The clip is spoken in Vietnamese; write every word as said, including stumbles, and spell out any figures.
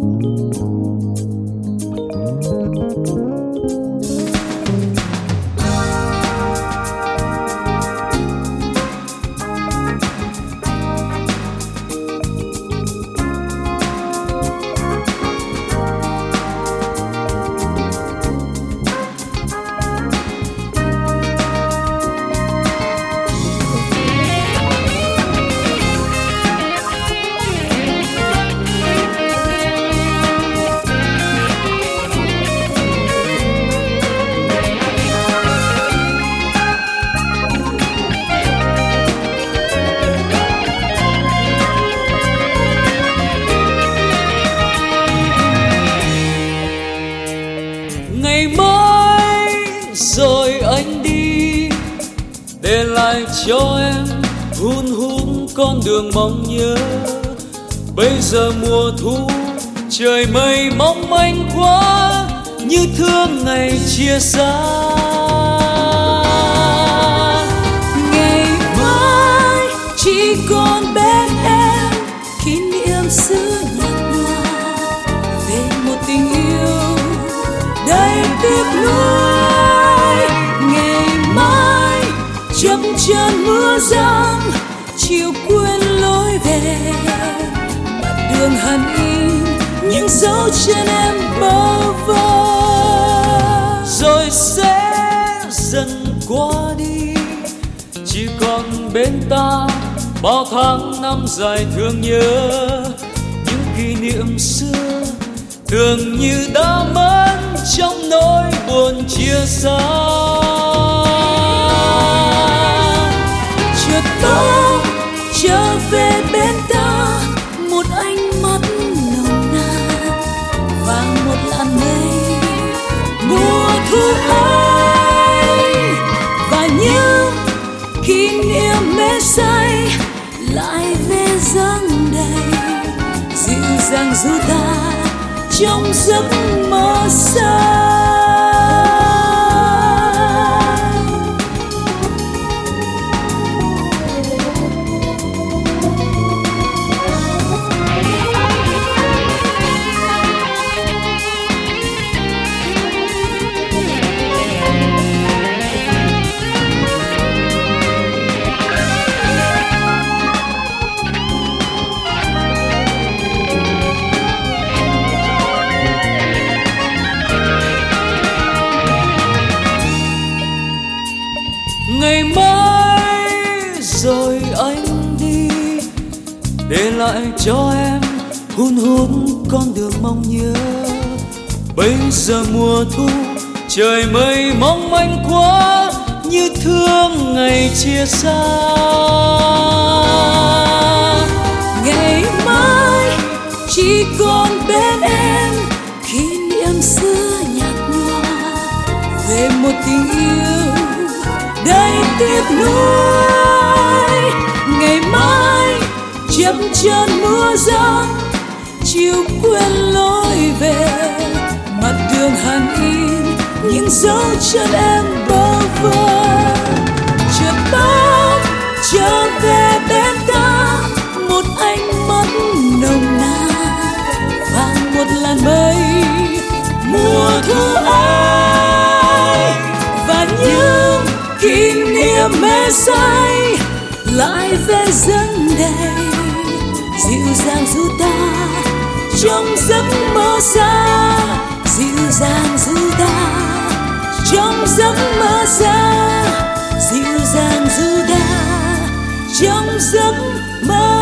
Ngày mai rồi anh đi, để lại cho em hun hút con đường mong nhớ. Bây giờ mùa thu trời mây mong manh quá, như thương ngày chia xa. Ngày mai chỉ còn bên em kỷ niệm xưa nhạt nhòa về một tình yêu đầy tiếc nuối. Ngày mai chậm chân mưa giăng, chiều quên lối về, mặt đường hằn in những dấu chân em bơ vơ. Rồi sẽ dần qua đi, chỉ còn bên ta bao tháng năm dài thương nhớ. Những kỷ niệm xưa tưởng như đã mất trong nỗi buồn chia xa. Chợt bỗng trở về bên ta một ánh mắt nồng nàn và một làn mây mùa thu ấy, và những kỷ niệm mê say lại về dâng đầy, dịu dàng du ta trong giấc mơ say. Ngày mai rồi anh đi, để lại cho em hun hút con đường mong nhớ. Bây giờ mùa thu trời mây mong manh quá, như thương ngày chia xa. Ngày mai chỉ còn bên em kỷ niệm xưa nhạt nhòa về một tình yêu đầy tiếc nuối. Ngày mai chậm chân mưa giăng, chiều quên lối về, mặt đường hằn in những dấu chân em bơ vơ. Chợt bỗng trở về bên ta một ánh mắt nồng nàn và một làn mây mùa thu ấy, và những kỷ niệm mê say lại về dâng đầy, dịu dàng du ta trong giấc mơ xa. Dịu dàng du ta trong giấc mơ xa, dịu dàng du ta trong giấc mơ